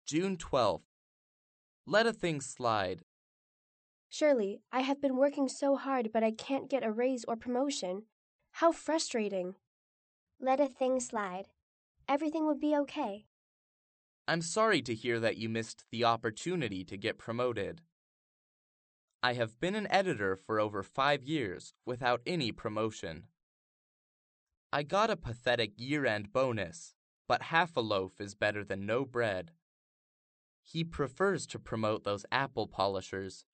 June 12th. Let a thing slide. Shirley, I have been working so hard, but I can't get a raise or promotion. How frustrating. Let a thing slide. Everything will be okay. I'm sorry to hear that you missed the opportunity to get promoted. I have been an editor for over 5 years without any promotion. I got a pathetic year-end bonus, but half a loaf is better than no bread. He prefers to promote those apple polishers